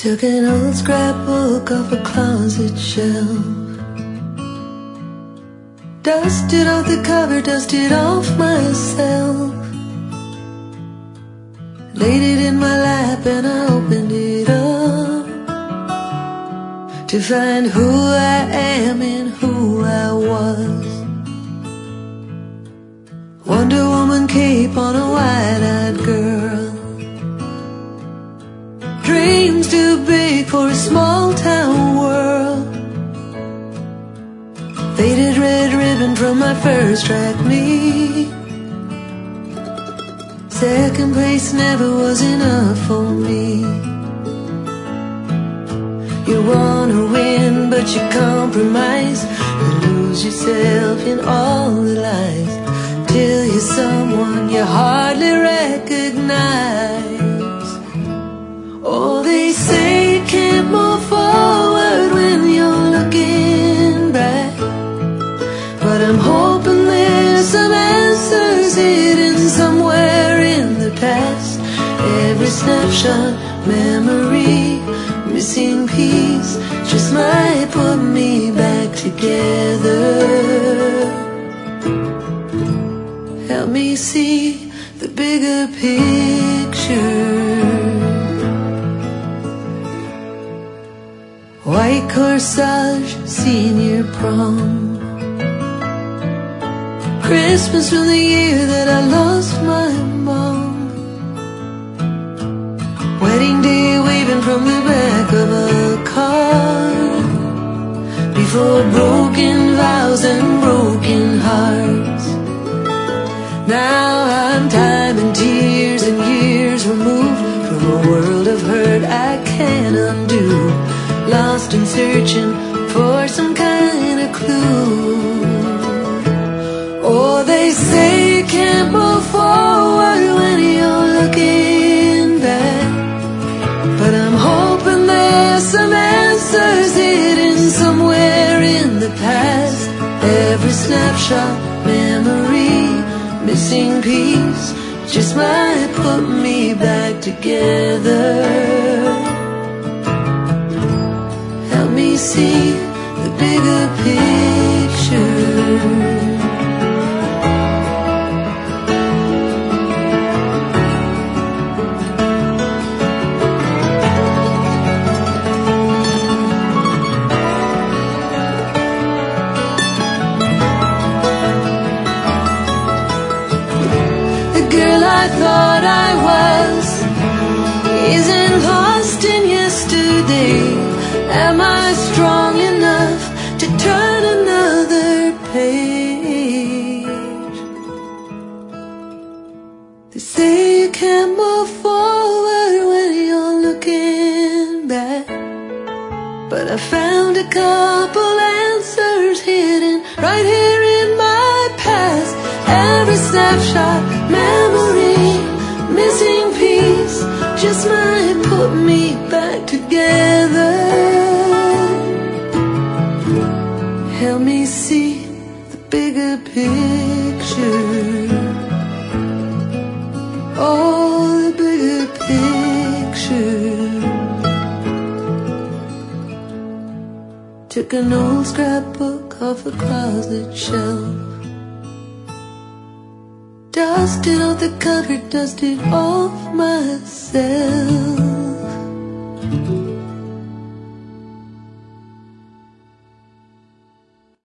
Took an old scrapbook off a closet shelf, dusted off the cover, dusted off myself, laid it in my lap and I opened it up to find who I am and who I was. Wonder Woman cape on a wide-eyed girl, dreams too big for a small-town world, faded red ribbon from my first track meet. Second place never was enough for me. You wanna win, but you compromise. You lose yourself in all the lies, till you're someone you hardly recognize. Oh, they say you can't move forward when you're looking back, but I'm hoping there's some answers hidden somewhere in the past. Every snapshot, memory, missing piece just might put me back together. Help me see the bigger picture. White corsage, senior prom, Christmas from the year that I lost my mom, wedding day waving from the back of a car, before broken vows and broken hearts. Now I'm time and tears and years removed from a world of hurt I can't undo, lost and searching for some kind of clue. Oh, they say you can't move forward when you're looking back, but I'm hoping there's some answers hidden somewhere in the past. Every snapshot, memory, missing piece just might put me back together. Help me see the bigger picture. I thought I was isn't lost in yesterday. Am I strong enough to turn another page? They say you can't move forward when you're looking back, but I found a couple answers hidden right here in my past. Every snapshot, memory, missing piece just might put me back together. Help me see the bigger picture. Oh, the bigger picture. Took an old scrapbook off a closet shelf, dusted off the cover, dusted off myself,